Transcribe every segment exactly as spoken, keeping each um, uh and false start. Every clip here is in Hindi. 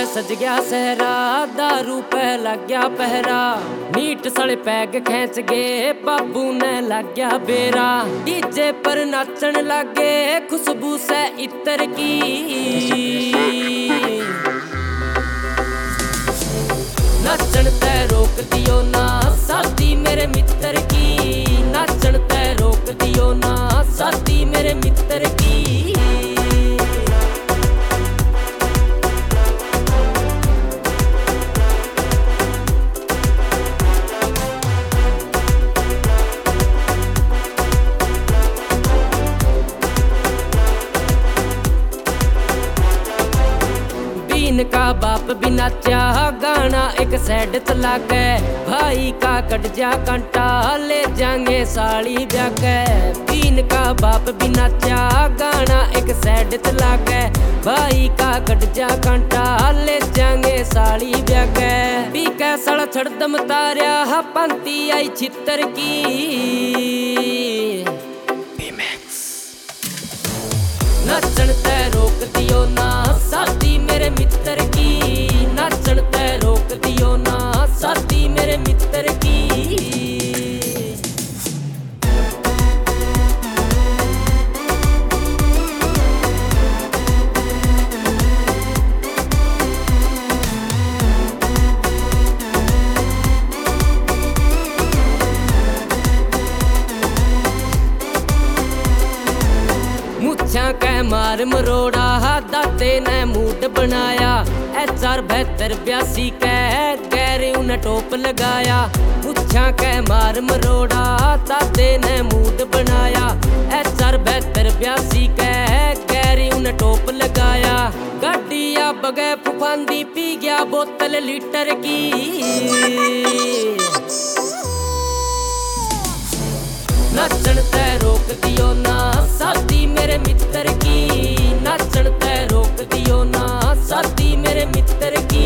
सज गया सहरा, दारू पे लग गया पहरा, नीट सड़े पैग खींच गए बाबू ने लग गया बेरा। डीजे पर नाचन लगे खुशबू से इत्र की, नाचन ते रोक दियो ना साथी मेरे मित्र की, नाचन ते रोक दियो ना साथी मेरे मित्र की। का बाप भी नाचा गाना एक साइड चला के, भाई का कट जा कंटा ले जाएंगे साड़ी ब्याके। तीन का बाप भी नाचा गाना एक साइड चला के, भाई का कट जा कंटा ले जाएंगे साड़ी ब्याके। पी के सड़ छड़ दम तारिया पंती आई छितर की, नाचन ते रोक दियो ना साथी मेरे मित्र की, नाचन ते रोक दियो ना साथी मेरे मित्र की। मुच्छां कै मार मरोड़ा दाते ने मूड बनाया, एच आर बहत्तर बयासी कै गैर उन्हें टोप लगाया। मुच्छां कै मार मरोड़ा दाते ने मूड बनाया, एच आर बहत्तर बयासी कै गैर उन्हें टोप लगाया। गाड़िया बगे फुफांदी पी गया बोतल लीटर की, नाचन ते रोक दियो ना साथी मेरे मित्र की, नाचन ते रोक दियो ना साथी मेरे मित्र की।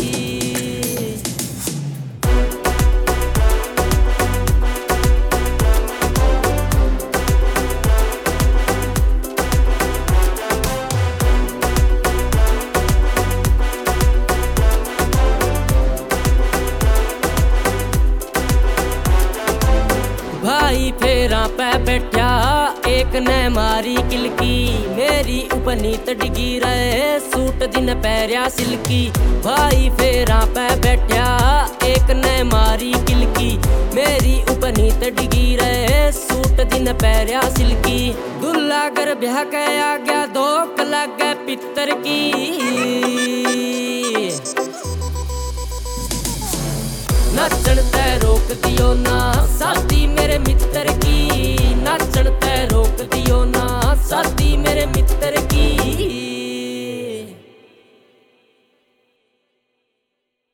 भाई फेरा पे बैठा एक ने मारी किलकी, मेरी उपनीत डिगी रहे सूट दिन पैरिया सिल्की। भाई फेरा पे बैठा एक ने मारी किलकी, मेरी उपनीत डिगी रहे सूट दिन पैरिया सिल्की। दुल्ला घर ब्याह के आ गया धोख लग गए पितर की, नाचन ते रोक दियो ना साथी मेरे मित्र की, नाचन ते रोक दियो